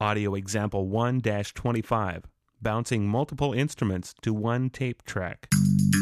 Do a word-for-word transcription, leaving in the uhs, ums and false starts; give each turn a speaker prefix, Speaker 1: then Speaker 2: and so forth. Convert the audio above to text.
Speaker 1: Audio example one dash twenty-five, bouncing multiple instruments to one tape track.